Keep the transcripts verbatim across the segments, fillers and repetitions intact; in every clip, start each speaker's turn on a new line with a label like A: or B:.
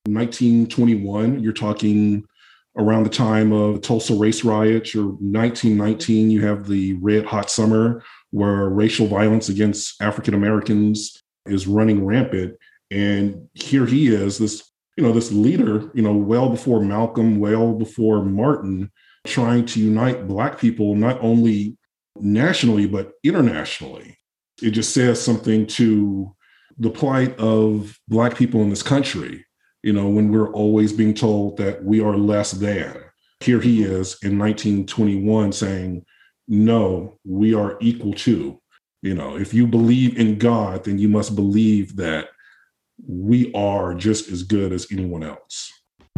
A: nineteen twenty-one, you're talking around the time of the Tulsa race riots, or nineteen nineteen, you have the Red Hot Summer, where racial violence against African Americans is running rampant. And here he is, this, you know, this leader, you know, well before Malcolm, well before Martin, trying to unite Black people, not only nationally, but internationally. It just says something to the plight of Black people in this country, you know, when we're always being told that we are less than. Here he is in nineteen twenty-one saying, no, we are equal to. You know, if you believe in God, then you must believe that we are just as good as anyone else.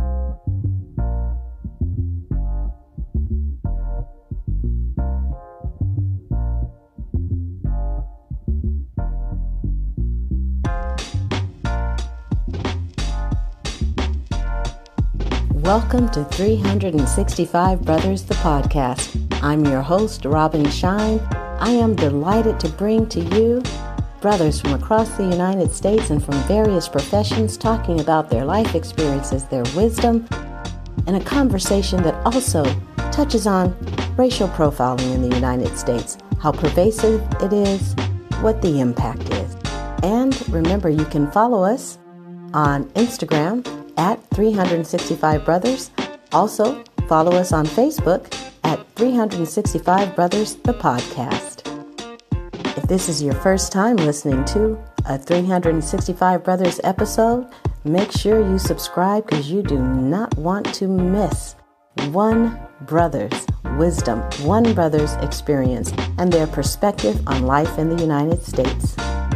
B: Welcome to three hundred sixty-five Brothers, the podcast. I'm your host, Robin Shine. I am delighted to bring to you brothers from across the United States and from various professions talking about their life experiences, their wisdom, and a conversation that also touches on racial profiling in the United States, how pervasive it is, what the impact is. And remember, you can follow us on Instagram at three hundred sixty-five Brothers. Also, follow us on Facebook at three hundred sixty-five Brothers, the podcast. If this is your first time listening to a three hundred sixty-five Brothers episode, make sure you subscribe because you do not want to miss one brother's wisdom, one brother's experience, and their perspective on life in the United States.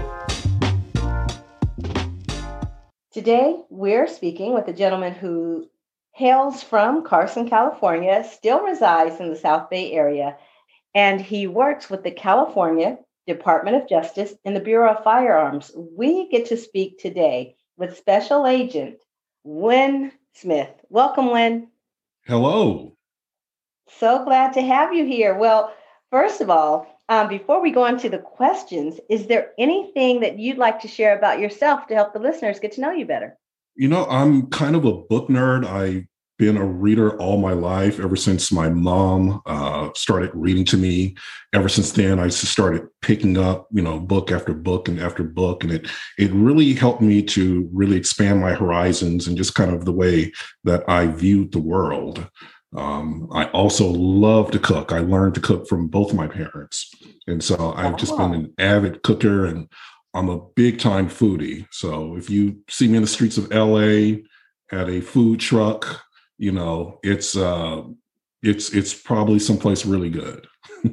B: Today, we're speaking with a gentleman who hails from Carson, California, still resides in the South Bay area, and he works with the California Department of Justice in the Bureau of Firearms. We get to speak today with Special Agent Win Smith. Welcome, Win.
A: Hello.
B: So glad to have you here. Well, first of all, um, before we go on to the questions, is there anything that you'd like to share about yourself to help the listeners get to know you better?
A: You know, I'm kind of a book nerd. I've been a reader all my life, ever since my mom uh, started reading to me. Ever since then, I just started picking up, you know, book after book and after book. And it it really helped me to really expand my horizons and just kind of the way that I viewed the world. Um, I also love to cook. I learned to cook from both my parents. And so I've just been an avid cooker, and I'm a big time foodie. So if you see me in the streets of L A at a food truck, you know, it's uh, it's it's probably someplace really good.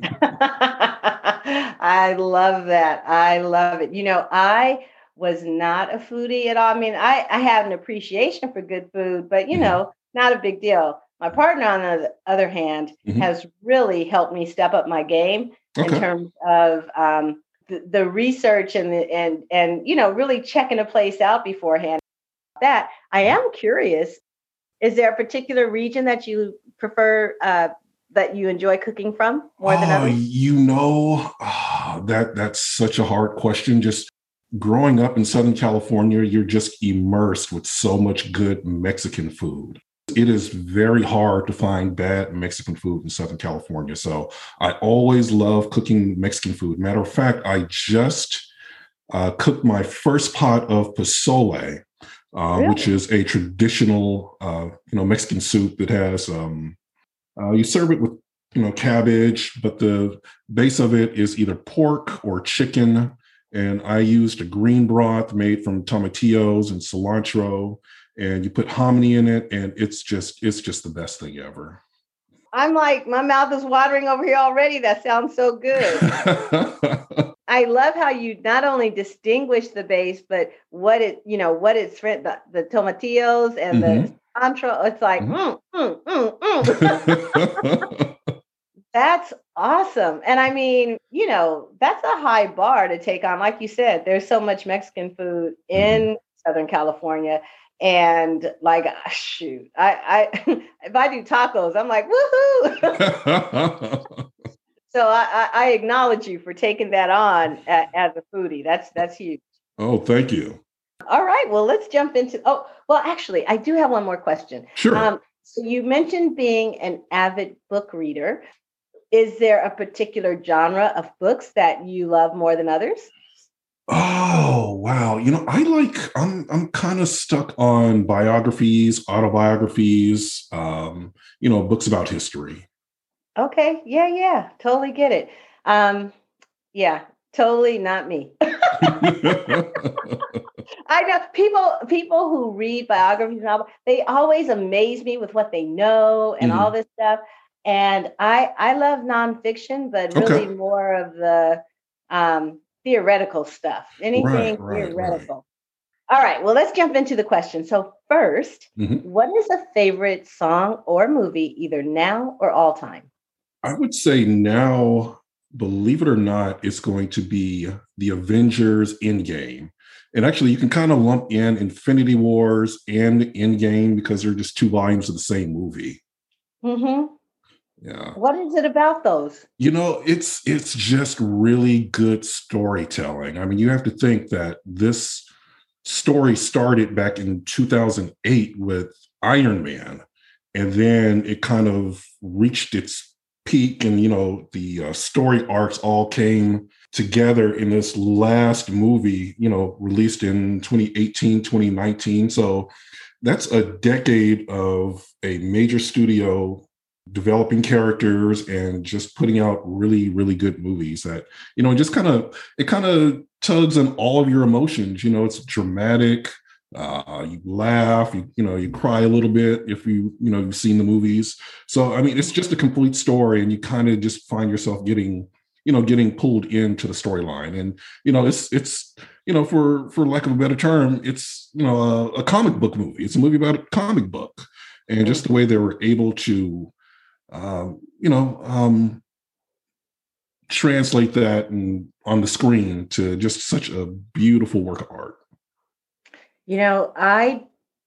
B: I love that. I love it. You know, I was not a foodie at all. I mean, I, I have an appreciation for good food, but, you mm-hmm. know, not a big deal. My partner, on the other hand, mm-hmm. has really helped me step up my game okay. in terms of um, the, the research and, the, and, and, you know, really checking a place out beforehand. That I am curious. Is there a particular region that you prefer, uh, that you enjoy cooking from more than
A: oh,
B: others?
A: You know, oh, that that's such a hard question. Just growing up in Southern California, you're just immersed with so much good Mexican food. It is very hard to find bad Mexican food in Southern California. So I always love cooking Mexican food. Matter of fact, I just uh, cooked my first pot of pozole. Uh, really? Which is a traditional, uh, you know, Mexican soup that has, um, uh, you serve it with, you know, cabbage, but the base of it is either pork or chicken. And I used a green broth made from tomatillos and cilantro, and you put hominy in it, and it's just, it's just the best thing ever.
B: I'm like, my mouth is watering over here already. That sounds so good. I love how you not only distinguish the base, but what it, you know, what it's the, the tomatillos and mm-hmm. the cilantro. It's like, mm, mm, mm, mm. That's awesome. And I mean, you know, that's a high bar to take on. Like you said, there's so much Mexican food in mm-hmm. Southern California. And like, shoot, I, I if I do tacos, I'm like, woohoo. So I, I acknowledge you for taking that on as a foodie. That's that's huge.
A: Oh, thank you.
B: All right. Well, let's jump into. Oh, well, actually, I do have one more question.
A: Sure.
B: Um, so you mentioned being an avid book reader. Is there a particular genre of books that you love more than others?
A: Oh, wow. You know, I like I'm I'm kind of stuck on biographies, autobiographies, um, you know, books about history.
B: Okay. Yeah, yeah. Totally get it. Um, yeah, totally not me. I know people people who read biographies and all, they always amaze me with what they know and all
A: Mhm.
B: this stuff. And I I love nonfiction, but
A: Okay.
B: really more of the um, theoretical stuff.
A: Right,
B: Anything
A: right, right.
B: theoretical. All right. Well, let's jump into the question. So first,
A: Mhm.
B: what is a favorite song or movie, either now or all time?
A: I would say now, believe it or not, it's going to be the Avengers Endgame. And actually, you can kind of lump in Infinity Wars and Endgame because they're just two volumes of the same movie.
B: Hmm.
A: Yeah.
B: What is it about those?
A: You know, it's it's just really good storytelling. I mean, you have to think that this story started back in two thousand eight with Iron Man, and then it kind of reached its peak, and you know, the uh, story arcs all came together in this last movie, you know, released in twenty eighteen, twenty nineteen. So that's a decade of a major studio developing characters and just putting out really really good movies that you know just kind of it kind of tugs on all of your emotions. You know, it's dramatic, uh you laugh, you, you know you cry a little bit if you you know you've seen the movies. So I mean, it's just a complete story, and you kind of just find yourself getting you know getting pulled into the storyline. And you know it's it's you know for for lack of a better term, it's you know a, a comic book movie. It's a movie about a comic book, and just the
B: Mhm.
A: way they were able to um, you know, um, translate that and on the screen to just such a beautiful work of art.
B: You know, I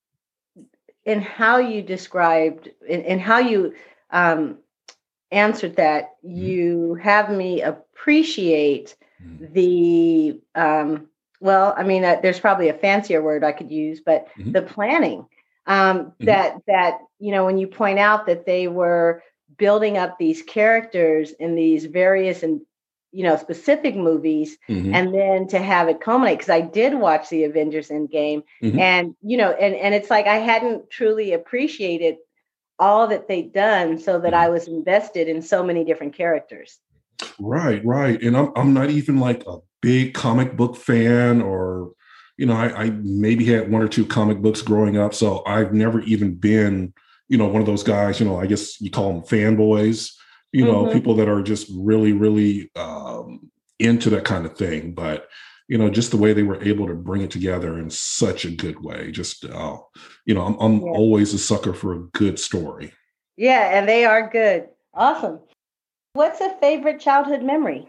B: in how you described in, in how you um, answered that,
A: Mhm,
B: you have me appreciate
A: mhm,
B: the um, well, I mean, uh, there's probably a fancier word I could use, but
A: mhm,
B: the planning um,
A: mhm,
B: that that you know when you point out that they were building up these characters in these various and you know specific movies,
A: mhm,
B: and then to have it culminate. Because I did watch the Avengers Endgame,
A: mhm.
B: and you know, and and it's like I hadn't truly appreciated all that they'd done so that I
A: Mhm.
B: was invested in so many different characters.
A: Right, right. And I'm I'm not even like a big comic book fan, or you know, I, I maybe had one or two comic books growing up. So I've never even been, you know, one of those guys, you know, I guess you call them fanboys, you know,
B: Hmm.
A: people that are just really, really um into that kind of thing. But you know, just the way they were able to bring it together in such a good way. Just uh, you know, I'm I'm
B: Yeah.
A: always a sucker for a good story.
B: Yeah, and they are good. Awesome. What's a favorite childhood memory?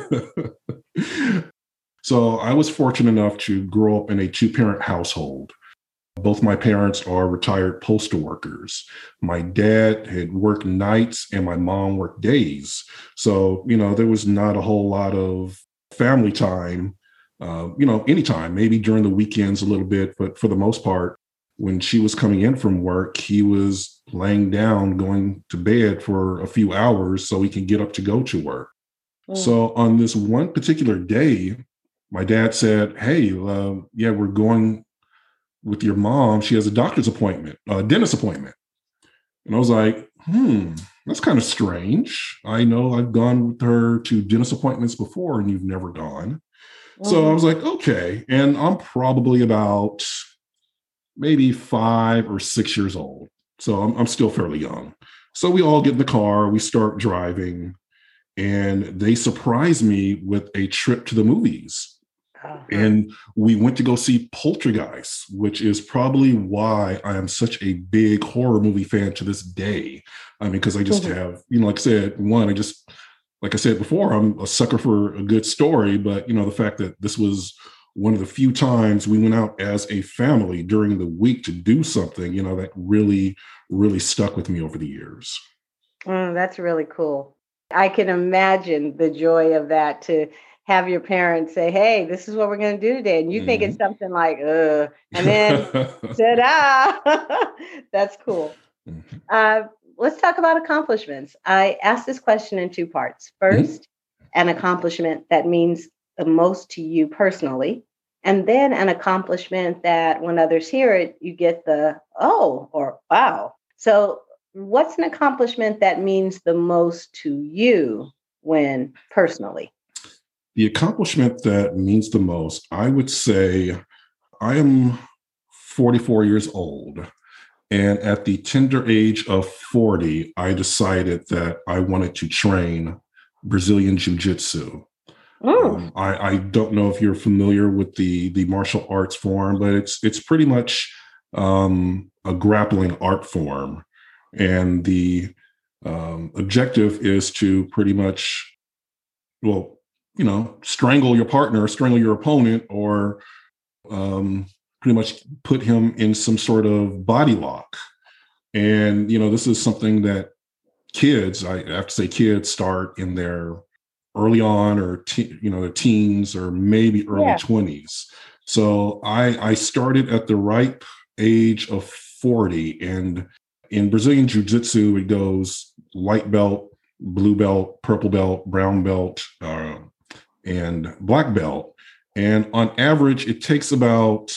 A: So I was fortunate enough to grow up in a two parent household. Both my parents are retired postal workers. My dad had worked nights and my mom worked days. So, you know, there was not a whole lot of family time, uh, you know, anytime, maybe during the weekends a little bit. But for the most part, when she was coming in from work, he was laying down, going to bed for a few hours so he can get up to go to work.
B: Mm.
A: So on this one particular day, my dad said, "Hey, uh, yeah, we're going with your mom. She has a doctor's appointment, a dentist appointment." And I was like, "Hmm, that's kind of strange. I know I've gone with her to dentist appointments before, and you've never gone." So I
B: Hmm.
A: was like, "Okay." And I'm probably about maybe five or six years old, so I'm, I'm still fairly young. So we all get in the car, we start driving, and they surprise me with a trip to the movies.
B: Uh-huh.
A: And we went to go see Poltergeist, which is probably why I am such a big horror movie fan to this day. I mean, because I just
B: Mhm.
A: have, you know, like I said, one, I just, like I said before, I'm a sucker for a good story. But, you know, the fact that this was one of the few times we went out as a family during the week to do something, you know, that really, really stuck with me over the years.
B: Mm, that's really cool. I can imagine the joy of that to have your parents say, hey, this is what we're going to do today. And you mm-hmm. think it's something like, uh, and then ta-da. That's cool. Mm-hmm. Uh, let's talk about accomplishments. I asked this question in two parts. First, mm-hmm. an accomplishment that means the most to you personally. And then an accomplishment that when others hear it, you get the, oh, or wow. So what's an accomplishment that means the most to you when personally?
A: The accomplishment that means the most, I would say I am forty-four years old. And at the tender age of forty, I decided that I wanted to train Brazilian Jiu-Jitsu. Um, I, I don't know if you're familiar with the, the martial arts form, but it's it's pretty much um, a grappling art form. And the um, objective is to pretty much, well, you know, strangle your partner, strangle your opponent, or um, pretty much put him in some sort of body lock. And, you know, this is something that kids, I have to say kids start in their early on or, te- you know, their teens or maybe early yeah. twenties. So I, I started at the ripe age of forty. And in Brazilian Jiu-Jitsu, it goes white belt, blue belt, purple belt, brown belt, uh, and black belt. And on average, it takes about,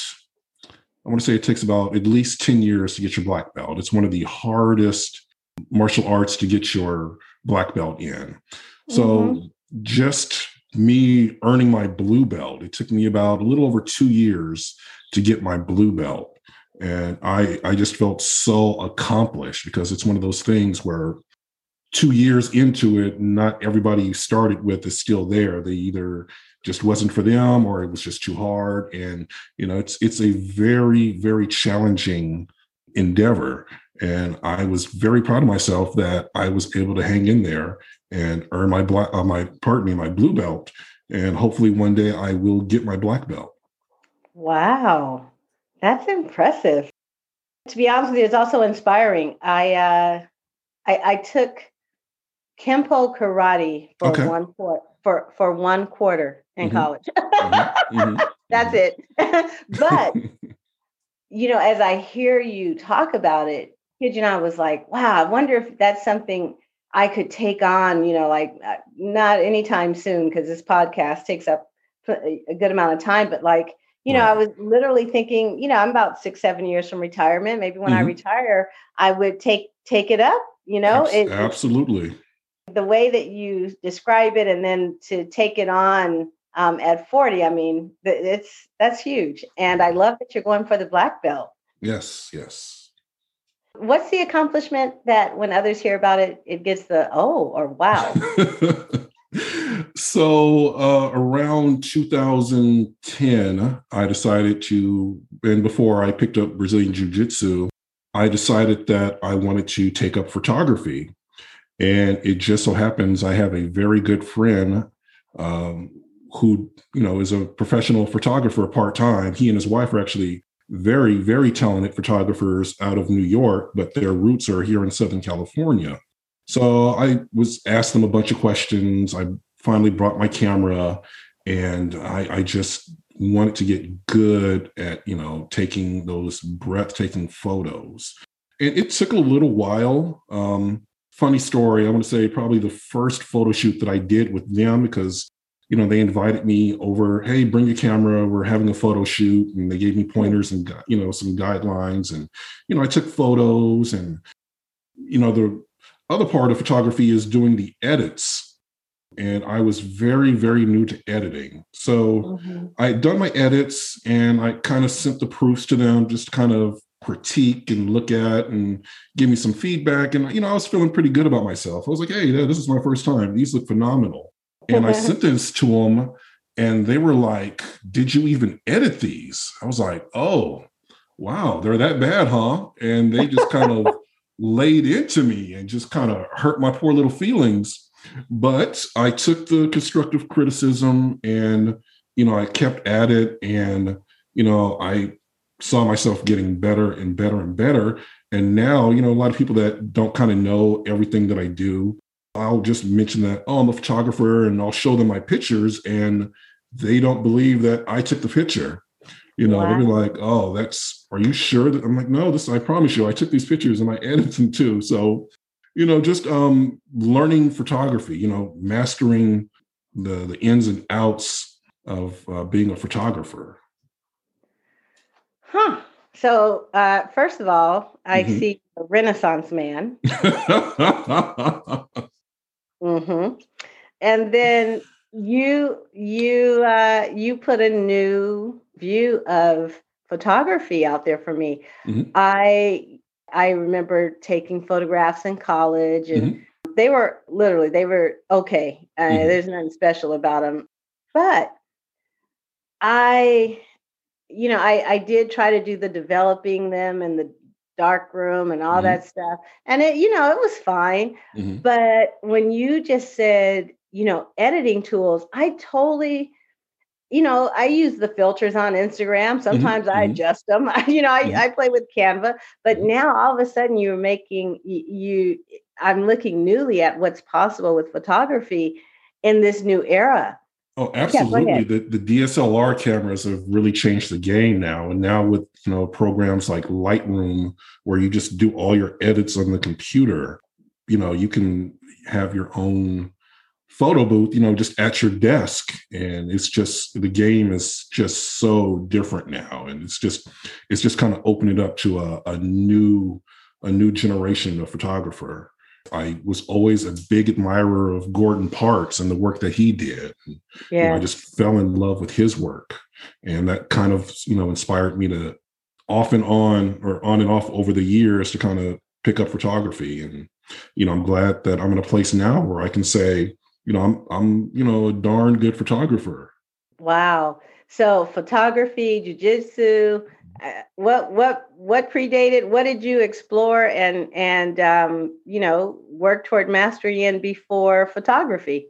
A: I want to say it takes about at least ten years to get your black belt. It's one of the hardest martial arts to get your black belt in. So mm-hmm. just me earning my blue belt, it took me about a little over two years to get my blue belt. And I, I just felt so accomplished because it's one of those things where two years into it, not everybody you started with is still there. They either just wasn't for them or it was just too hard. And, you know, it's it's a very, very challenging endeavor. And I was very proud of myself that I was able to hang in there and earn my black, uh, my pardon me, my blue belt. And hopefully one day I will get my black belt.
B: Wow, that's impressive. To be honest with you, it's also inspiring. I uh, I, I took Kempo karate for okay. one for, for for one quarter in mm-hmm. college. mm-hmm. Mm-hmm. That's mm-hmm. it. But you know, as I hear you talk about it, kid you know, I was like, wow, I wonder if that's something I could take on, you know, like uh, not anytime soon, because this podcast takes up a good amount of time. But like, you know, right. I was literally thinking, you know, I'm about six, seven years from retirement. Maybe when mm-hmm. I retire, I would take take it up, you know.
A: Abs- it, absolutely.
B: The way that you describe it, and then to take it on um, at forty, I mean, it's that's huge. And I love that you're going for the black belt.
A: Yes, yes.
B: What's the accomplishment that when others hear about it, it gets the, oh, or wow?
A: So uh, around two thousand ten, I decided to, and before I picked up Brazilian Jiu-Jitsu, I decided that I wanted to take up photography. And it just so happens I have a very good friend um, who, you know, is a professional photographer part-time. He and his wife are actually very, very talented photographers out of New York, but their roots are here in Southern California. So I was asked them a bunch of questions. I finally brought my camera, and I, I just wanted to get good at, you know, taking those breathtaking photos. And it took a little while. Um, funny story, I want to say probably the first photo shoot that I did with them, because you know, they invited me over, hey, bring your camera. We're having a photo shoot. And they gave me pointers and, you know, some guidelines. And, you know, I took photos. And, you know, the other part of photography is doing the edits. And I was very, very new to editing. So mm-hmm. I had done my edits and I kind of sent the proofs to them, just kind of critique and look at and give me some feedback. And, you know, I was feeling pretty good about myself. I was like, hey, this is my first time. These look phenomenal. And I sent this to them and they were like, did you even edit these? I was like, oh, wow, they're that bad, huh? And they just kind of laid into me and just kind of hurt my poor little feelings. But I took the constructive criticism and, you know, I kept at it. And, you know, I saw myself getting better and better and better. And now, you know, a lot of people that don't kind of know everything that I do, I'll just mention that, oh, I'm a photographer, and I'll show them my pictures, and they don't believe that I took the picture. You know, they'll be
B: Wow.
A: like, oh, that's, are you sure that I'm like, no, this, I promise you, I took these pictures and I edited them too. So, you know, just um, learning photography, you know, mastering the, the ins and outs of uh, being a photographer.
B: Huh. So, uh, first of all, I
A: Mhm.
B: see a Renaissance man. hmm And then you you uh, you put a new view of photography out there for me.
A: Mhm.
B: I I remember taking photographs in college, and
A: Mhm.
B: they were literally they were okay. Uh,
A: Mhm.
B: there's nothing special about them, but I you know, I I did try to do the developing them in the dark room and all
A: Mhm.
B: that stuff. And it, you know, it was fine.
A: Mhm.
B: But when you just said, you know, editing tools, I totally, you know, I use the filters on Instagram.
A: Mhm.
B: Sometimes I
A: Mhm.
B: adjust them. You know, I,
A: Mhm.
B: I play with Canva, but
A: Mhm.
B: now all of a sudden you're making y- you I'm looking newly at what's possible with photography in this new era.
A: Oh,
B: Yeah, go
A: absolutely.
B: ahead.
A: The the D S L R cameras have really changed the game now. And now with, you know, programs like Lightroom, where you just do all your edits on the computer, you know, you can have your own photo booth, you know, just at your desk. And it's just, the game is just so different now. And it's just, it's just kind of opened it up to a, a new, a new generation of photographer. I was always a big admirer of Gordon Parks and the work that he did. And, you know, I
B: Yes.
A: just fell in love with his work. And that kind of, you know, inspired me to off and on or on and off over the years to kind of pick up photography. And, you know, I'm glad that I'm in a place now where I can say, you know, I'm, I'm, you know, a darn good photographer.
B: Wow. So photography, jujitsu, uh, what what what predated? What did you explore and and um, you know work toward mastery in before photography?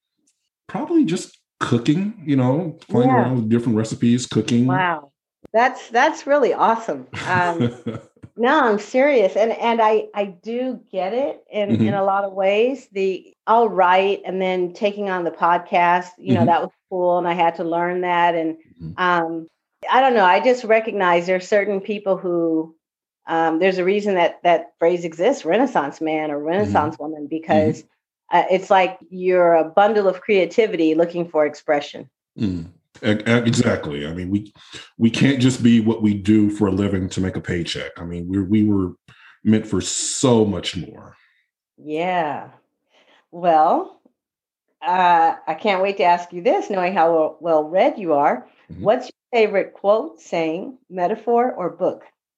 A: Probably just cooking, you know, playing
B: Yeah.
A: around with different recipes, cooking.
B: Wow. That's that's really awesome. Um, No, I'm serious. And and I I do get it in in
A: hmm
B: a lot of ways. The I'll write and then taking on the podcast, you know,
A: hmm
B: that was cool and I had to learn that. And um I don't know, I just recognize there's certain people who um there's a reason that that phrase exists, Renaissance man or
A: hmm
B: Renaissance woman, because
A: hmm
B: uh, it's like you're a bundle of creativity looking for expression.
A: Mm. E- e- Exactly. I mean, we we can't just be what we do for a living to make a paycheck. I mean, we we were meant for so much more.
B: Yeah. Well, Uh, I can't wait to ask you this, knowing how well, well read you are.
A: Mhm.
B: What's your favorite quote, saying, metaphor, or book,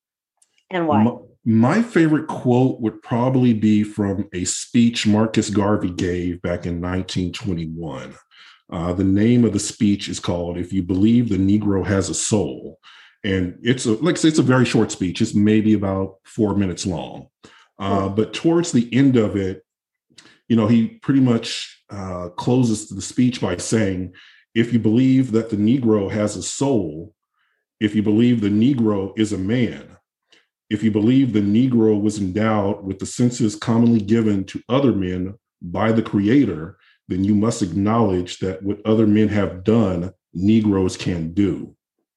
B: and
A: My,
B: why?
A: my favorite quote would probably be from a speech Marcus Garvey gave back in nineteen twenty-one. Uh, the name of the speech is called "If You Believe the Negro Has a Soul," and it's a, like I say, it's a very short speech. It's maybe about four minutes long, uh,
B: Hmm.
A: but towards the end of it, you know, he pretty much uh, closes the speech by saying, if you believe that the Negro has a soul, if you believe the Negro is a man, if you believe the Negro was endowed with the senses commonly given to other men by the Creator, then you must acknowledge that what other men have done, Negroes can do.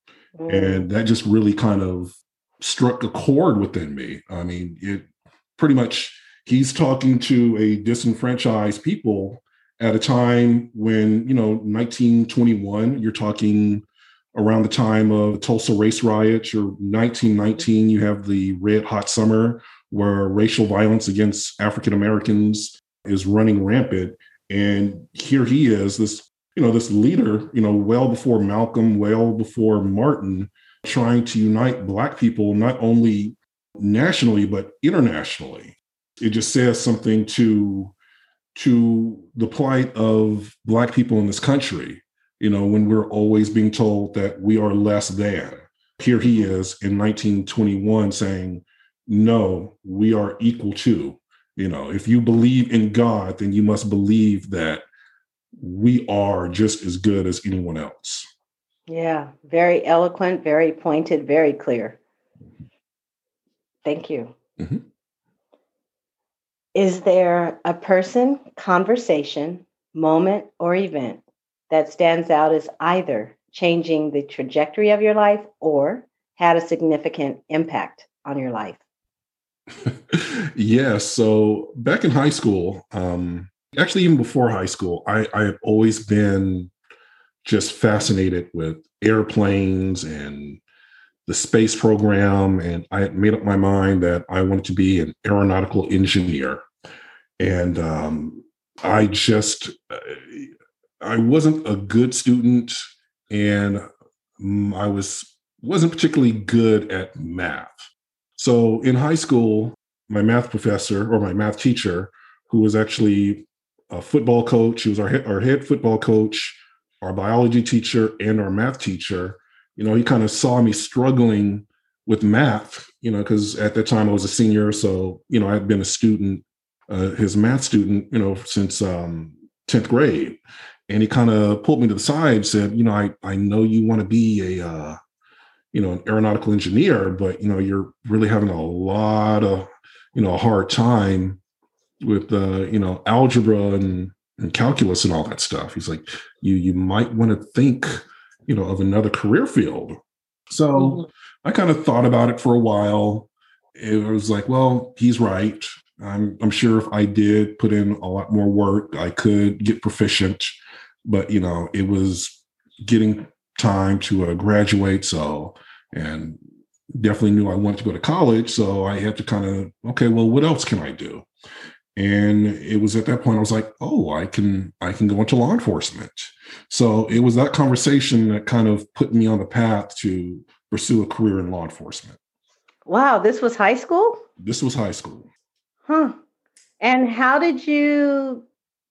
B: Mm,
A: And that just really kind of struck a chord within me. I mean, it pretty much, he's talking to a disenfranchised people at a time when, you know, nineteen twenty-one, you're talking around the time of Tulsa race riots, or nineteen nineteen, you have the red hot summer where racial violence against African Americans is running rampant. And here he is, this, you know, this leader, you know, well before Malcolm, well before Martin, trying to unite Black people, not only nationally, but internationally. It just says something to to the plight of Black people in this country, you know, when we're always being told that we are less than. Here he is in nineteen twenty-one saying, no, we are equal to. You know, if you believe in God, then you must believe that we are just as good as anyone else.
B: yeah, very eloquent, very pointed, very clear. Thank you.
A: Mhm.
B: Is there a person, conversation, moment, or event that stands out as either changing the trajectory of your life or had a significant impact on your life?
A: Yeah. So back in high school, um, actually, even before high school, I, I have always been just fascinated with airplanes and the space program. And I had made up my mind that I wanted to be an aeronautical engineer. And um, I just, uh, I wasn't a good student, and mm, I was wasn't particularly good at math. So in high school, my math professor or my math teacher, who was actually a football coach, he was our head, our head football coach, our biology teacher, and our math teacher. You know, he kind of saw me struggling with math, you know, because at that time I was a senior. So, you know, I'd been a student, uh, his math student, you know, since um, tenth grade. And he kind of pulled me to the side and said, you know, I, I know you want to be a, uh, you know, an aeronautical engineer, but, you know, you're really having a lot of, you know, a hard time with, uh, you know, algebra and, and calculus and all that stuff. He's like, you, you might want to think, you know, of another career field. So
B: Mhm.
A: I kind of thought about it for a while. It was like, well, he's right. I'm, I'm sure if I did put in a lot more work, I could get proficient. But, you know, it was getting time to uh, graduate. So, and definitely knew I wanted to go to college. So I had to kind of, okay, well, what else can I do? And it was at that point I was like, oh, I can I can go into law enforcement. So it was that conversation that kind of put me on the path to pursue a career in law enforcement.
B: Wow, this was high school?
A: This was high school.
B: Huh. And how did you,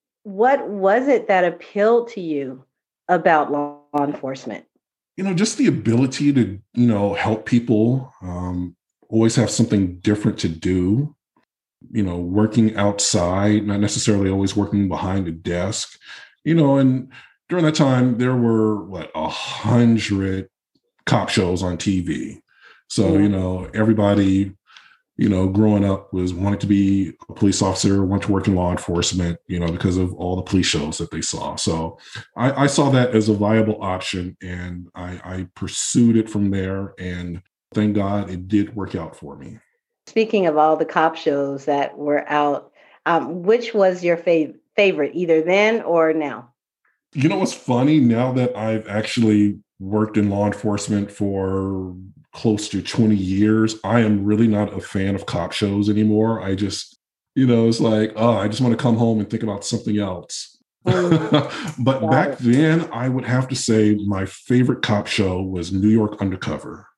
B: what was it that appealed to you about law enforcement?
A: You know, just the ability to, you know, help people, um, always have something different to do, you know, working outside, not necessarily always working behind a desk, you know, and during that time there were what a hundred cop shows on T V. So,
B: Yeah.
A: you know, everybody, you know, growing up was wanted to be a police officer, wanted to work in law enforcement, you know, because of all the police shows that they saw. So I, I saw that as a viable option, and I, I pursued it from there. And thank God it did work out for me.
B: Speaking of all the cop shows that were out, um, which was your fav- favorite, either then or now?
A: You know what's funny? Now that I've actually worked in law enforcement for close to twenty years, I am really not a fan of cop shows anymore. I just, you know, it's like, oh, I just want to come home and think about something else.
B: Mm,
A: But
B: got
A: back
B: it.
A: then, I would have to say my favorite cop show was New York Undercover.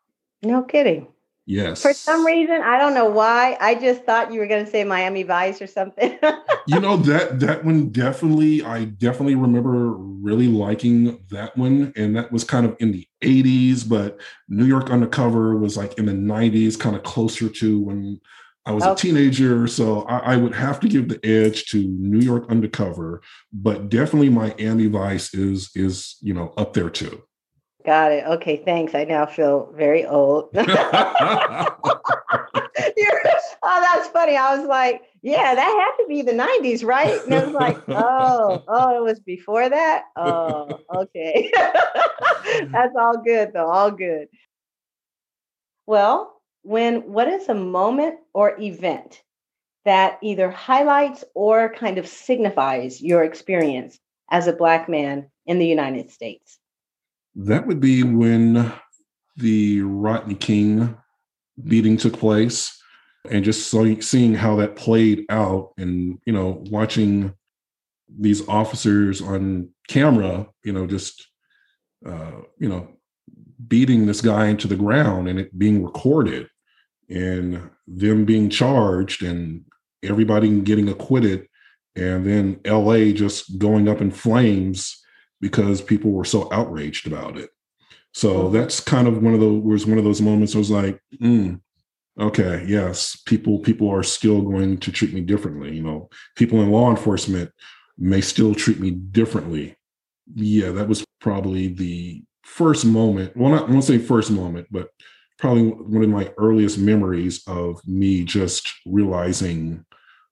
B: No kidding. For some
A: Yes.
B: reason, I don't know why. I just thought you were going to say Miami Vice or something.
A: You know, that that one definitely, I definitely remember really liking that one. And that was kind of in the eighties, but New York Undercover was like in the nineties, kind of closer to when I was a
B: Okay,
A: teenager. So I, I would have to give the edge to New York Undercover, but definitely Miami Vice is is, you know, up there too.
B: got it. Okay, thanks. I now feel very old. You're- oh, that's funny. I was like, yeah, that had to be the nineties, right? And I was like, oh, oh, it was before that. Oh, okay. That's all good though. All good. Well, when what is a moment or event that either highlights or kind of signifies your experience as a Black man in the United States?
A: That would be when the Rodney King beating took place, and just so, seeing how that played out, and you know, watching these officers on camera, you know, just uh, you know, beating this guy into the ground, and it being recorded, and them being charged, and everybody getting acquitted, and then L A just going up in flames because people were so outraged about it. So
B: Mhm.
A: that's kind of one of those was one of those moments I was like, mm, okay, yes, people people are still going to treat me differently. You know, people in law enforcement may still treat me differently. Yeah, that was probably the first moment. Well, not I won't say first moment, but probably one of my earliest memories of me just realizing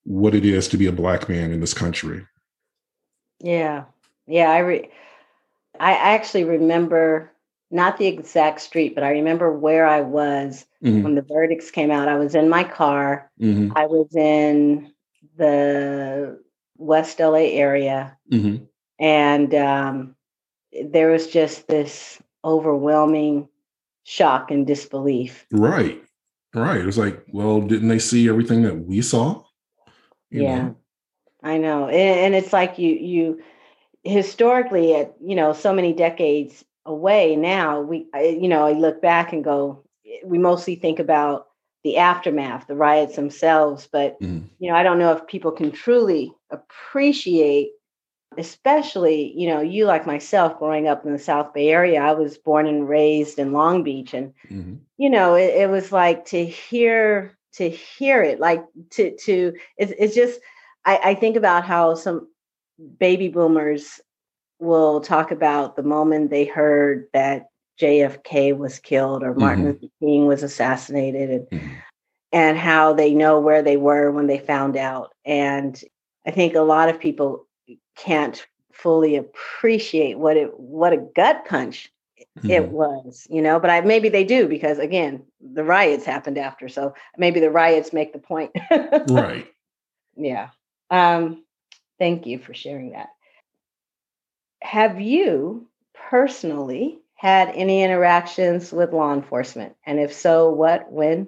A: what it is to be a Black man in this country.
B: Yeah. Yeah. I, re- I actually remember not the exact street, but I remember where I was
A: Mm-hmm.
B: when the verdicts came out. I was in my car.
A: Mm-hmm.
B: I was in the West L A area.
A: Mm-hmm.
B: And um, there was just this overwhelming shock and disbelief.
A: Right. Right. It was like, well, didn't they see everything that we saw? You
B: yeah,
A: know?
B: I know. And, and it's like you, you historically, at, you know, so many decades away now, we, I, you know, I look back and go, we mostly think about the aftermath, the riots themselves. But,
A: Mm-hmm.
B: you know, I don't know if people can truly appreciate, especially, you know, you like myself growing up in the South Bay area. I was born and raised in Long Beach. And,
A: Mm-hmm.
B: you know, it, it was like to hear, to hear it, like to, to, it's, it's just, I, I think about how some baby boomers will talk about the moment they heard that J F K was killed or Martin
A: Mm-hmm.
B: Luther King was assassinated, and,
A: Mm-hmm.
B: and how they know where they were when they found out. And I think a lot of people can't fully appreciate what it what a gut punch
A: Mm-hmm.
B: it was, you know, but I, maybe they do, because again, the riots happened after. So maybe the riots make the point.
A: Right.
B: Yeah. Um, thank you for sharing that. Have you personally had any interactions with law enforcement? And if so, what, when?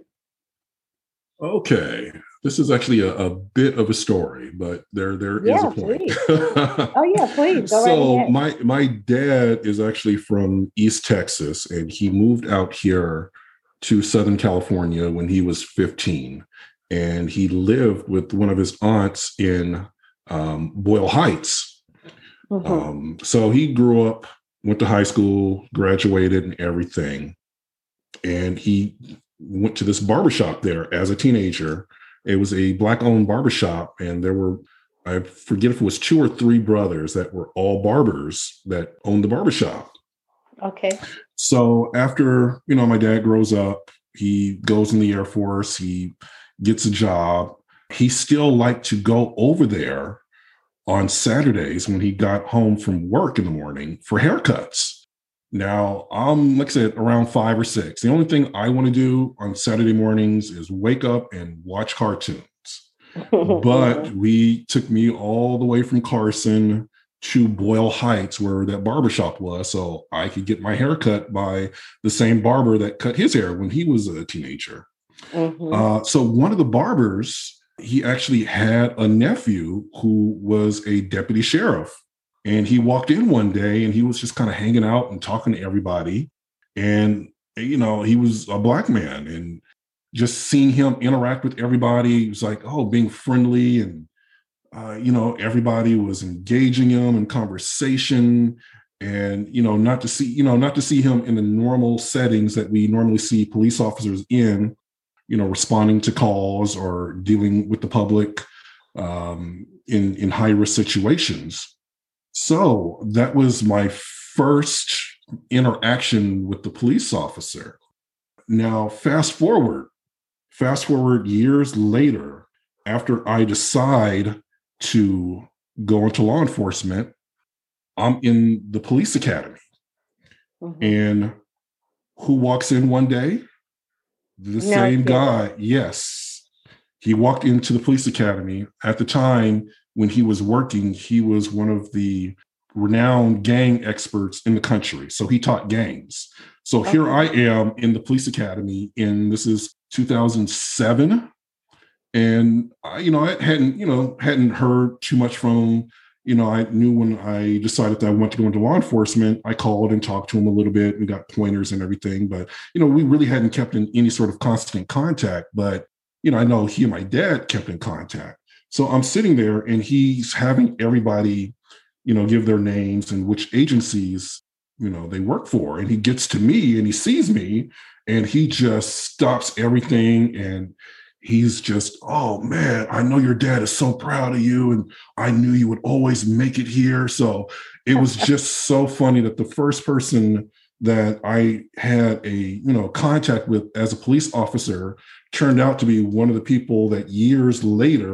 A: Okay. This is actually a, a bit of a story, but there there
B: Yeah,
A: is a point.
B: please. Oh, yeah, please. Go right
A: So
B: ahead.
A: my my dad is actually from East Texas, and he moved out here to Southern California when he was fifteen. And he lived with one of his aunts in um, Boyle Heights.
B: Mhm.
A: Um, so he grew up, went to high school, graduated and everything. And he went to this barbershop there as a teenager. It was a Black-owned barbershop, and there were, I forget if it was two or three brothers that were all barbers that owned the barbershop.
B: Okay.
A: So after, you know, my dad grows up, he goes in the Air Force, he gets a job. He still liked to go over there on Saturdays when he got home from work in the morning for haircuts. Now, I'm, like I said, around five or six. The only thing I want to do on Saturday mornings is wake up and watch cartoons. But we took me all the way from Carson to Boyle Heights, where that barbershop was, so I could get my hair cut by the same barber that cut his hair when he was a teenager.
B: Mhm.
A: Uh, so one of the barbers, he actually had a nephew who was a deputy sheriff. And he walked in one day and he was just kind of hanging out and talking to everybody. And, you know, he was a Black man, and just seeing him interact with everybody, it was like, oh, being friendly. And, uh, you know, everybody was engaging him in conversation. And, you know, not to see, you know, not to see him in the normal settings that we normally see police officers in, you know, responding to calls or dealing with the public um, in, in high-risk situations. So that was my first interaction with the police officer. Now, fast forward, fast forward years later, after I decide to go into law enforcement, I'm in the police academy. Mm-hmm. And who walks in one day? The no same kidding. guy. Yes. He walked into the police academy. At the time when he was working, he was one of the renowned gang experts in the country. So he taught gangs. So okay. Here I am in the police academy, and this is two thousand seven. And I, you know, I hadn't, you know, hadn't heard too much from him. You know, I knew when I decided that I wanted to go into law enforcement, I called and talked to him a little bit and got pointers and everything. But, you know, we really hadn't kept in any sort of constant contact. But, you know, I know he and my dad kept in contact. So I'm sitting there and he's having everybody, you know, give their names and which agencies, you know, they work for. And he gets to me and he sees me and he just stops everything. And he's just, oh, man, I know your dad is so proud of you. And I knew you would always make it here. So it was just so funny that the first person that I had a, you know, contact with as a police officer turned out to be one of the people that years later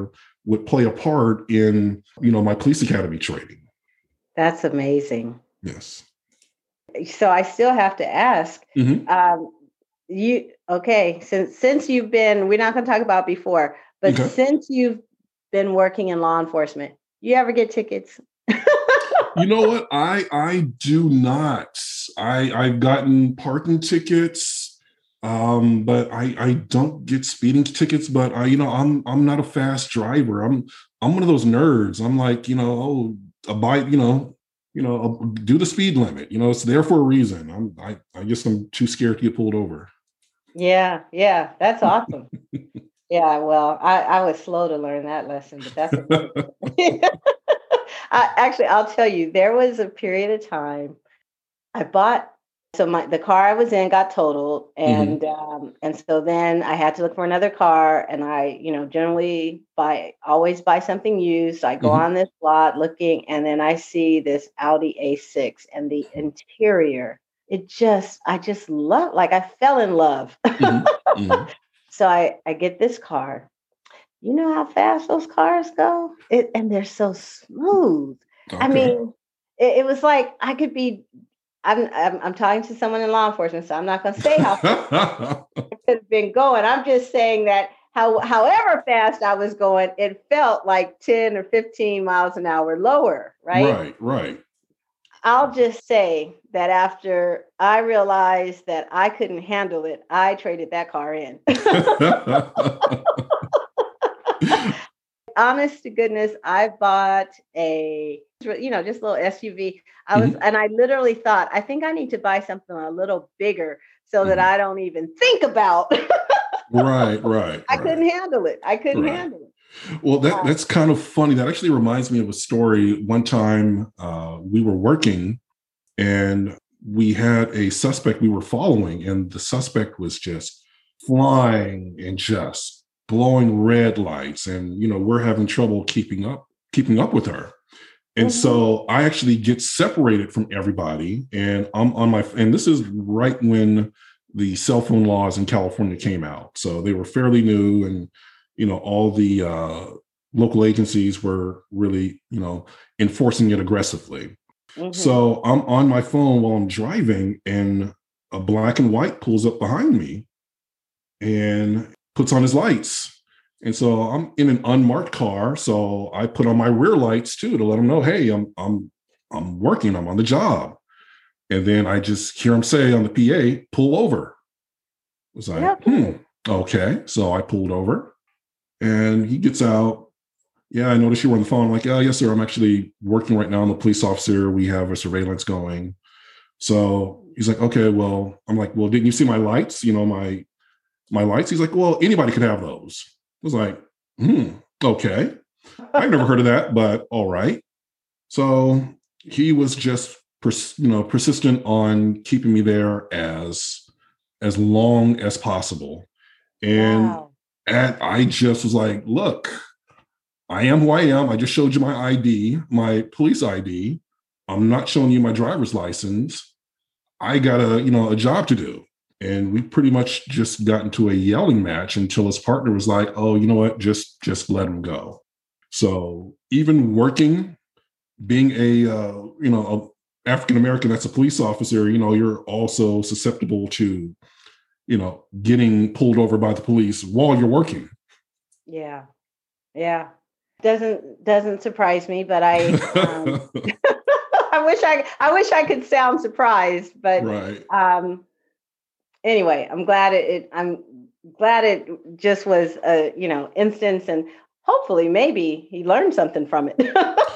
A: would play a part in, you know, my police academy training.
B: That's amazing.
A: Yes.
B: So I still have to ask, mm-hmm. um, you, okay, since, since you've been, we're not going to talk about before, but okay. since you've been working in law enforcement, you ever get tickets?
A: You know what? I I do not. I I've gotten parking tickets, um, but I I don't get speeding tickets. But I you know I'm I'm not a fast driver. I'm I'm one of those nerds. I'm like you know oh abide you know you know I'll do the speed limit. You know it's there for a reason. I'm I I guess I'm too scared to get pulled over.
B: Yeah, yeah, that's awesome. Yeah, well, I I was slow to learn that lesson, but that's. A I, actually, I'll tell you, there was a period of time I bought. So my the car I was in got totaled, and mm-hmm. um, and so then I had to look for another car. And I, you know, generally buy always buy something used. So I go mm-hmm. on this lot looking, and then I see this Audi A six, and the interior. It just, I just love, like I fell in love. Mm-hmm. Mm-hmm. So I I get this car. You know how fast those cars go? It, and they're so smooth. Okay. I mean, it, it was like I could be, I'm, I'm I'm talking to someone in law enforcement, so I'm not going to say how fast I could have been going. I'm just saying that how, however fast I was going, it felt like ten or fifteen miles an hour lower, right?
A: Right, right.
B: I'll just say that after I realized that I couldn't handle it, I traded that car in. Honest to goodness, I bought a, you know, just a little S U V. I was, mm-hmm. and I literally thought, I think I need to buy something a little bigger so mm-hmm. that I don't even think about.
A: Right, right.
B: I
A: right.
B: couldn't handle it. I couldn't right. handle it.
A: Well, that, that's kind of funny. That actually reminds me of a story. One time uh, we were working and we had a suspect we were following, and the suspect was just flying and just blowing red lights, and you know we're having trouble keeping up keeping up with her. And mm-hmm. so I actually get separated from everybody, and I'm on my and this is right when the cell phone laws in California came out, so they were fairly new, and you know all the uh, local agencies were really you know enforcing it aggressively. Mm-hmm. So I'm on my phone while I'm driving, and a black and white pulls up behind me and puts on his lights. And so I'm in an unmarked car. So I put on my rear lights too, to let him know, hey, I'm, I'm, I'm working, I'm on the job. And then I just hear him say on the P A, pull over. I was like, yeah, hmm, okay. So I pulled over and he gets out. Yeah, I noticed you were on the phone. I'm like, oh, yes, sir. I'm actually working right now. I'm a police officer. We have a surveillance going. So he's like, okay, well, I'm like, well, didn't you see my lights? You know, my, my lights? He's like, well, anybody could have those. I was like, hmm, okay. I've never heard of that, but all right. So he was just, pers- you know, persistent on keeping me there as, as long as possible. And, wow. and I just was like, look, I am who I am. I just showed you my I D, my police I D. I'm not showing you my driver's license. I got a, you know, a job to do. And we pretty much just got into a yelling match until his partner was like, oh, you know what, just, just let him go. So even working, being a, uh, you know, a African-American that's a police officer, you know, you're also susceptible to, you know, getting pulled over by the police while you're working.
B: Yeah. Yeah. Doesn't, doesn't surprise me, but I, um, I wish I, I wish I could sound surprised, but,
A: right.
B: um, anyway, I'm glad it, it, I'm glad it just was a, you know, instance, and hopefully maybe he learned something from it.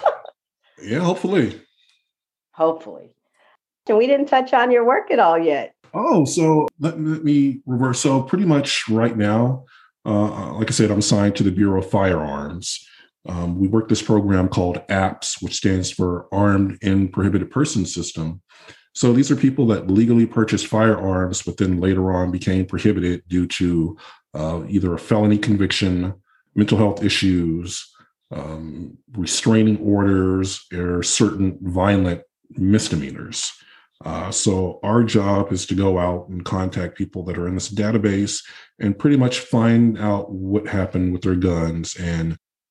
A: Yeah, hopefully.
B: Hopefully. And we didn't touch on your work at all yet.
A: Oh, so let, let me reverse. So pretty much right now, uh, like I said, I'm assigned to the Bureau of Firearms. Um, we work this program called A P S, which stands for Armed and Prohibited Persons System. So these are people that legally purchased firearms, but then later on became prohibited due to uh, either a felony conviction, mental health issues, um, restraining orders, or certain violent misdemeanors. Uh, so our job is to go out and contact people that are in this database and pretty much find out what happened with their guns and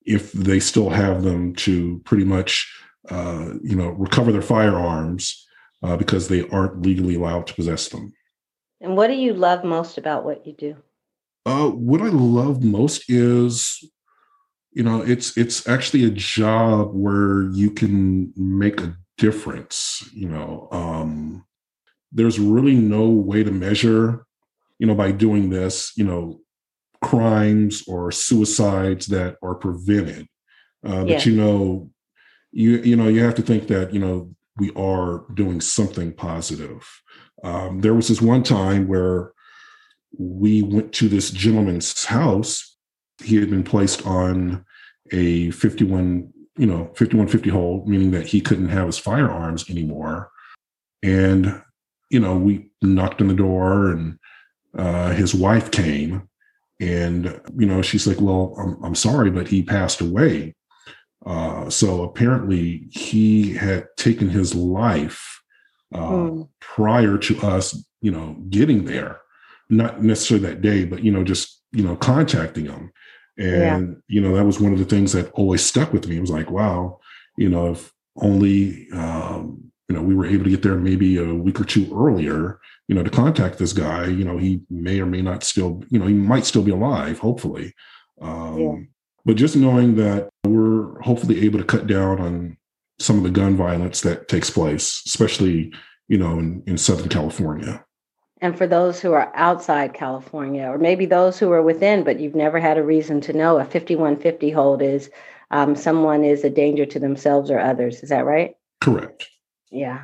A: if they still have them, to pretty much, uh, you know, recover their firearms uh, because they aren't legally allowed to possess them.
B: And what do you love most about what you do?
A: Uh, what I love most is, you know, it's it's actually a job where you can make a difference. You know, um, there's really no way to measure, you know, by doing this, you know, crimes or suicides that are prevented. Uh, but
B: Yeah.
A: you know, you you know, you have to think that, you know, we are doing something positive. Um, there was this one time where we went to this gentleman's house. He had been placed on a fifty-one, you know, fifty-one fifty hold, meaning that he couldn't have his firearms anymore. And, you know, we knocked on the door, and uh, his wife came, and, you know, she's like, well, I'm, I'm sorry, but he passed away. Uh, so apparently he had taken his life uh,
B: Mm.
A: prior to us, you know, getting there. Not necessarily that day, but, you know, just, you know, contacting him.
B: Yeah.
A: And, you know, that was one of the things that always stuck with me. It was like, wow, you know, if only, um, you know, we were able to get there maybe a week or two earlier, you know, to contact this guy, you know, he may or may not still, you know, he might still be alive, hopefully.
B: Yeah.
A: Um, but just knowing that we're hopefully able to cut down on some of the gun violence that takes place, especially, you know, in, in Southern California.
B: And for those who are outside California, or maybe those who are within, but you've never had a reason to know, a fifty-one fifty hold is um, someone is a danger to themselves or others. Is that right?
A: Correct.
B: Yeah.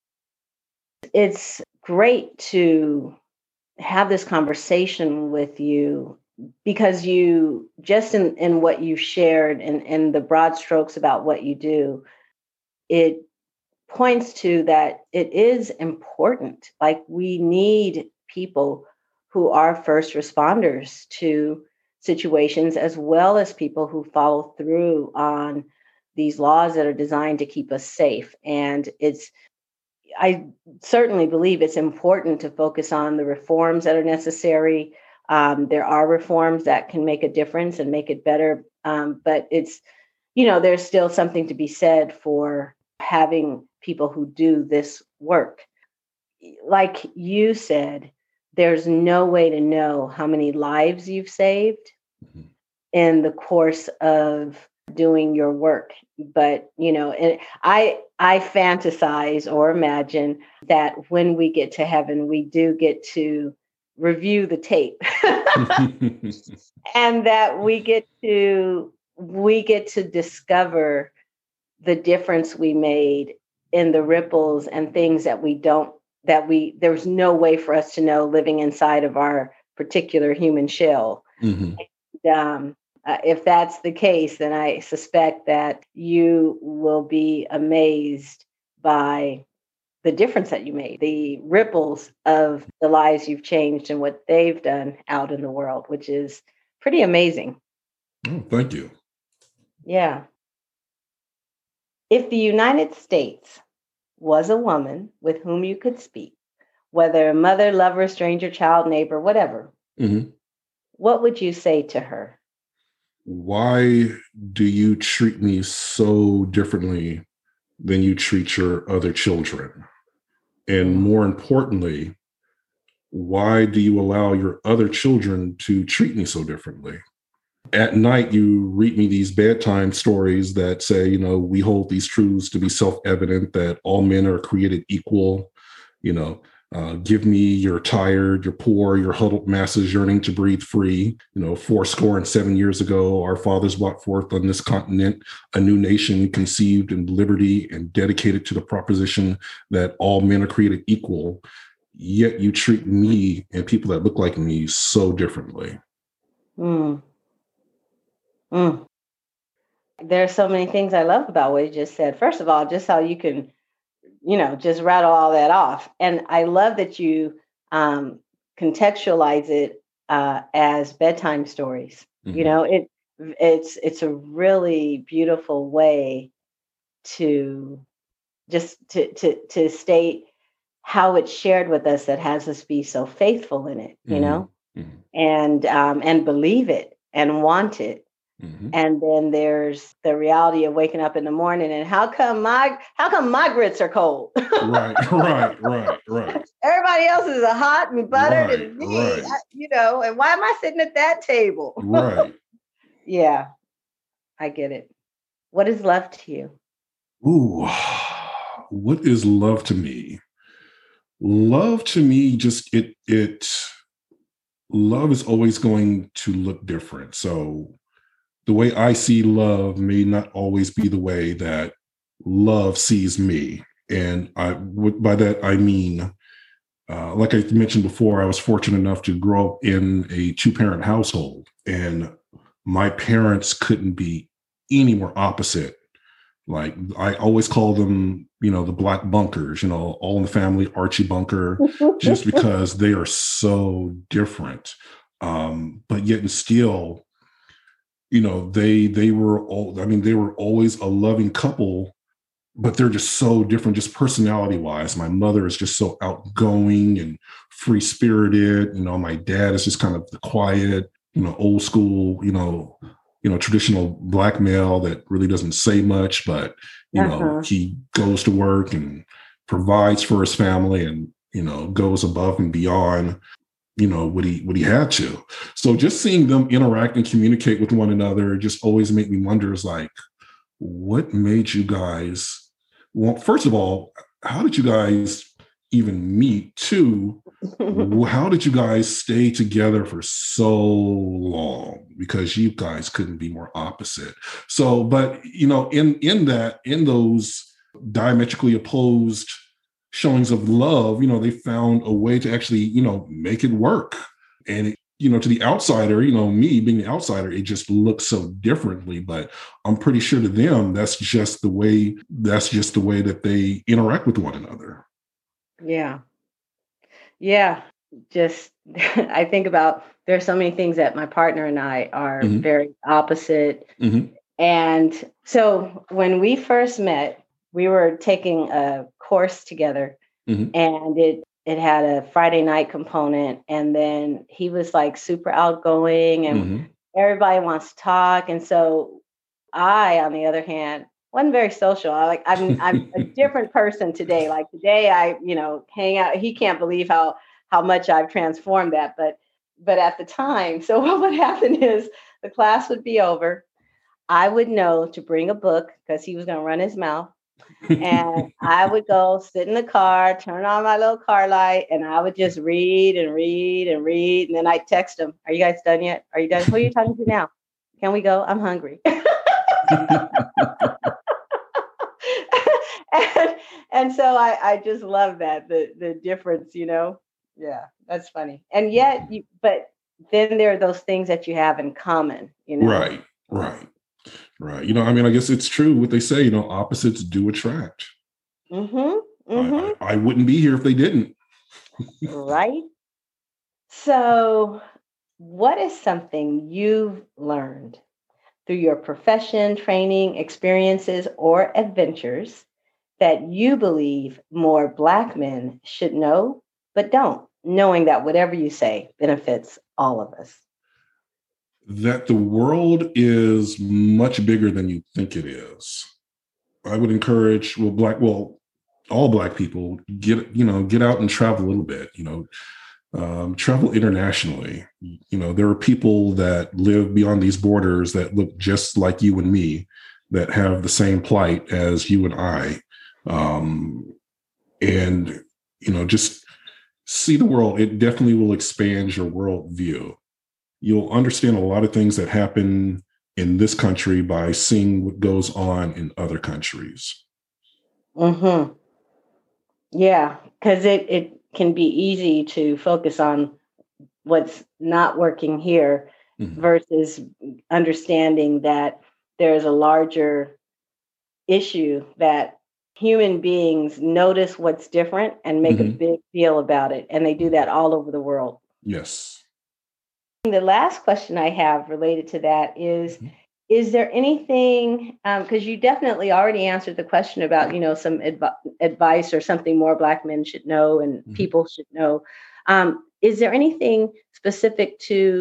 B: It's great to have this conversation with you because you just in, in what you shared and, and the broad strokes about what you do, it points to that it is important. Like we need people who are first responders to situations, as well as people who follow through on these laws that are designed to keep us safe. And it's, I certainly believe it's important to focus on the reforms that are necessary. Um, there are reforms that can make a difference and make it better. Um, but it's, you know, there's still something to be said for having people who do this work. Like you said, there's no way to know how many lives you've saved
A: Mhm.
B: in the course of doing your work. But, you know, and I I fantasize or imagine that when we get to heaven, we do get to review the tape. And that we get to we get to discover the difference we made in the ripples and things that we don't that we there's no way for us to know living inside of our particular human shell.
A: Mhm.
B: um, uh, if that's the case, then I suspect that you will be amazed by the difference that you made, the ripples of the lives you've changed and what they've done out in the world, which is pretty amazing.
A: Oh, thank you.
B: Yeah. If the United States was a woman with whom you could speak, whether a mother, lover, stranger, child, neighbor, whatever,
A: Mhm.
B: what would you say to her?
A: Why do you treat me so differently than you treat your other children? And
B: Mm.
A: more importantly, why do you allow your other children to treat me so differently? At night, you read me these bedtime stories that say, you know, we hold these truths to be self evident that all men are created equal. You know, uh, give me your tired, your poor, your huddled masses yearning to breathe free. You know, four score and seven years ago, our fathers brought forth on this continent a new nation conceived in liberty and dedicated to the proposition that all men are created equal. Yet you treat me and people that look like me so differently.
B: Mm. Mm. There's so many things I love about what you just said. First of all, just how you can, you know, just rattle all that off. And I love that you um, contextualize it uh, as bedtime stories. You
A: Mhm.
B: know, it it's it's a really beautiful way to just to to to state how it's shared with us that has us be so faithful in it. You
A: Mhm.
B: know,
A: Mhm.
B: and um, and believe it and want it.
A: Mm-hmm.
B: And then there's the reality of waking up in the morning and how come my how come my grits are cold?
A: Right, right, right, right.
B: Everybody else is a hot and buttered
A: Right,
B: and me,
A: right,
B: I- you know, and why am I sitting at that table?
A: right.
B: Yeah, I get it. What is love to you?
A: Ooh, what is love to me? Love to me, just it it love is always going to look different. So the way I see love may not always be the way that love sees me. And I would by that I mean, uh, like I mentioned before, I was fortunate enough to grow up in a two-parent household, and my parents couldn't be any more opposite. Like I always call them, you know, the black bunkers, you know, all in the family, Archie Bunker, just because they are so different. Um, but yet and still, you know, they they were all, I mean, they were always a loving couple, but they're just so different, just personality wise. My mother is just so outgoing and free spirited. You know, my dad is just kind of the quiet, you know, old school, you know, you know, traditional black male that really doesn't say much, but you know,
B: Uh-huh.
A: he goes to work and provides for his family and, you know, goes above and beyond, you know, what he what he had to. So just seeing them interact and communicate with one another just always make me wonder is like, what made you guys, well, first of all, how did you guys even meet? Two, wh- how did you guys stay together for so long? Because you guys couldn't be more opposite. So, but you know, in in that, in those diametrically opposed showings of love, you know, they found a way to actually, you know, make it work. And it, you know, to the outsider, you know, me being the outsider, it just looks so differently. But I'm pretty sure to them, that's just the way, that's just the way that they interact with one another.
B: Yeah. Yeah. Just I think about there's so many things that my partner and I are
A: Hmm.
B: very opposite.
A: Hmm.
B: And so when we first met, we were taking a course together
A: Hmm.
B: and it it had a Friday night component and then he was like super outgoing and
A: Hmm.
B: everybody wants to talk and so I on the other hand wasn't very social. I like I'm I'm a different person today. Like today I, you know, hang out. He can't believe how how much I've transformed that, but but at the time, so what would happen is the class would be over. I would know to bring a book because he was going to run his mouth. And I would go sit in the car, turn on my little car light, and I would just read and read and read. And then I'd text him, are you guys done yet? Are you done? Who are you talking to now? Can we go? I'm hungry. and, and so I, I just love that, the the difference, you know? Yeah, that's funny. And yet, you, but then there are those things that you have in common, you know?
A: Right, right, right. You know, I mean, I guess it's true what they say, you know, opposites do attract.
B: Mm-hmm.
A: I,
B: Mm-hmm.
A: I, I wouldn't be here if they didn't.
B: Right. So, what is something you've learned through your profession, training, experiences, or adventures that you believe more Black men should know, but don't, knowing that whatever you say benefits all of us?
A: That the world is much bigger than you think it is. I would encourage, well, black, well, all black people get, you know, get out and travel a little bit, you know, um, travel internationally. You know, there are people that live beyond these borders that look just like you and me, that have the same plight as you and I. Um, and, you know, just see the world. It definitely will expand your worldview. You'll understand a lot of things that happen in this country by seeing what goes on in other countries.
B: Mm-hmm. Yeah, because it, it can be easy to focus on what's not working here
A: Mhm.
B: versus understanding that there's a larger issue that human beings notice what's different and make a
A: Mhm.
B: big deal about it. And they do that all over the world.
A: Yes.
B: The last question I have related to that is
A: Mhm.
B: Is there anything, because you definitely already answered the question about, you know, some adv- advice or something more Black men should know and
A: Mhm.
B: people should know. Um, is there anything specific to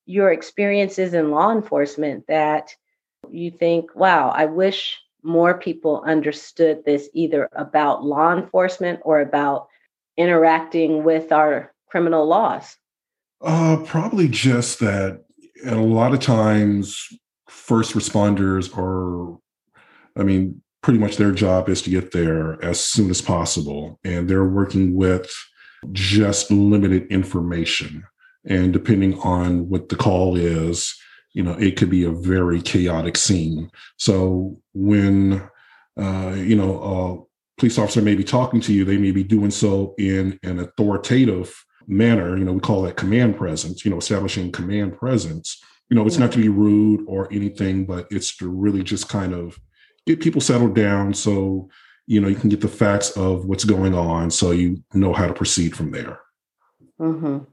B: your experiences in law enforcement that you think, wow, I wish more people understood this either about law enforcement or about interacting with our criminal laws?
A: Uh, probably just that. And a lot of times, first responders are, I mean, pretty much their job is to get there as soon as possible. And they're working with just limited information. And depending on what the call is, you know, it could be a very chaotic scene. So when, uh, you know, a police officer may be talking to you, they may be doing so in an authoritative manner. You know, we call that command presence, you know, establishing command presence. You know, it's not to be rude or anything, but it's to really just kind of get people settled down so, you know, you can get the facts of what's going on so you know how to proceed from there.
B: Mm-hmm.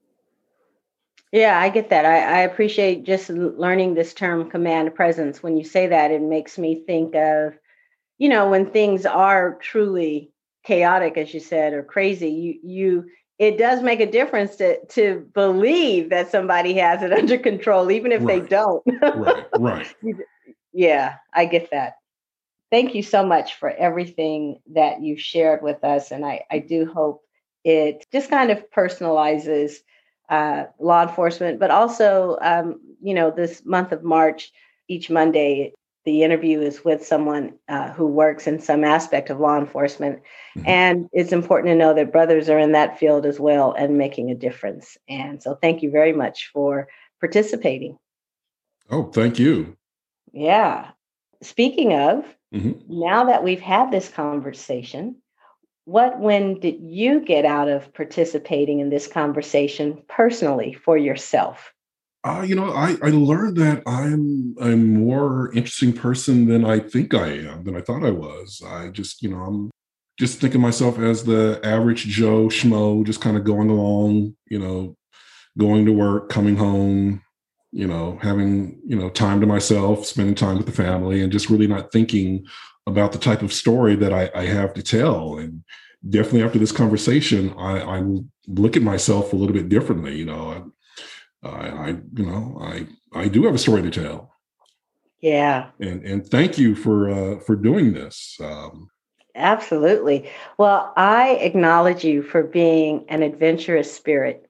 B: Yeah, I get that. I, I appreciate just learning this term command presence. When you say that, it makes me think of, you know, when things are truly chaotic, as you said, or crazy, you, you, it does make a difference to, to believe that somebody has it under control, even if
A: Right.
B: they don't.
A: Right, right.
B: Yeah, I get that. Thank you so much for everything that you shared with us. And I, I do hope it just kind of personalizes uh, law enforcement, but also, um, you know, this month of March, each Monday, the interview is with someone uh, who works in some aspect of law enforcement. Mm-hmm. And it's important to know that brothers are in that field as well and making a difference. And so thank you very much for participating.
A: Oh, thank you.
B: Yeah. Speaking of,
A: mm-hmm.
B: now that we've had this conversation, what when did you get out of participating in this conversation personally for yourself?
A: Uh, you know, I, I learned that I'm a more interesting person than I think I am, than I thought I was. I just, you know, I'm just thinking of myself as the average Joe Schmo, just kind of going along, you know, going to work, coming home, you know, having, you know, time to myself, spending time with the family, and just really not thinking about the type of story that I, I have to tell. And definitely after this conversation, I, I will look at myself a little bit differently. You know, I, I, you know, I, I do have a story to tell.
B: Yeah.
A: And, and thank you for, uh, for doing this. Um,
B: Absolutely. Well, I acknowledge you for being an adventurous spirit.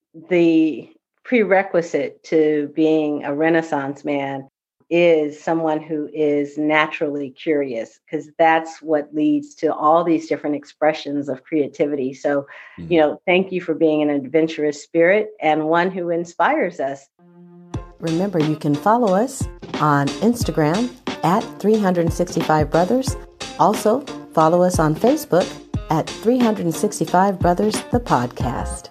B: The prerequisite to being a Renaissance man is someone who is naturally curious, because that's what leads to all these different expressions of creativity. So, mm-hmm. you know, thank you for being an adventurous spirit and one who inspires us. Remember, you can follow us on Instagram at three sixty-five Brothers. Also, follow us on Facebook at three sixty-five Brothers, the podcast.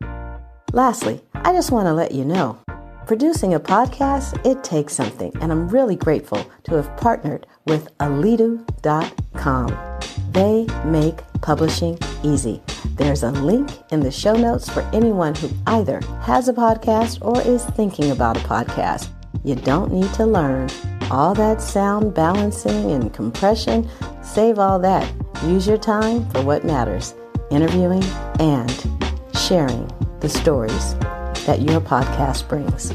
B: Lastly, I just want to let you know, producing a podcast, it takes something, and I'm really grateful to have partnered with alidu dot com. They make publishing easy. There's a link in the show notes for anyone who either has a podcast or is thinking about a podcast. You don't need to learn all that sound balancing and compression. Save all that. Use your time for what matters, interviewing and sharing the stories that your podcast brings.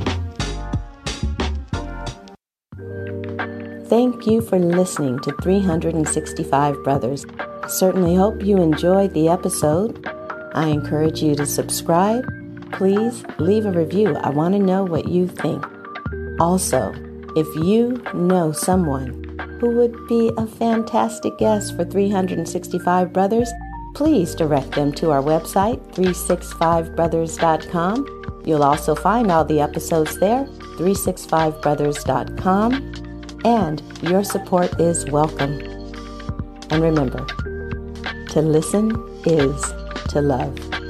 B: Thank you for listening to three sixty-five Brothers. I certainly hope you enjoyed the episode. I encourage you to subscribe. Please leave a review. I want to know what you think. Also, if you know someone who would be a fantastic guest for three sixty-five Brothers, please direct them to our website, three sixty-five brothers dot com. You'll also find all the episodes there, three sixty-five brothers dot com, and your support is welcome. And remember, to listen is to love.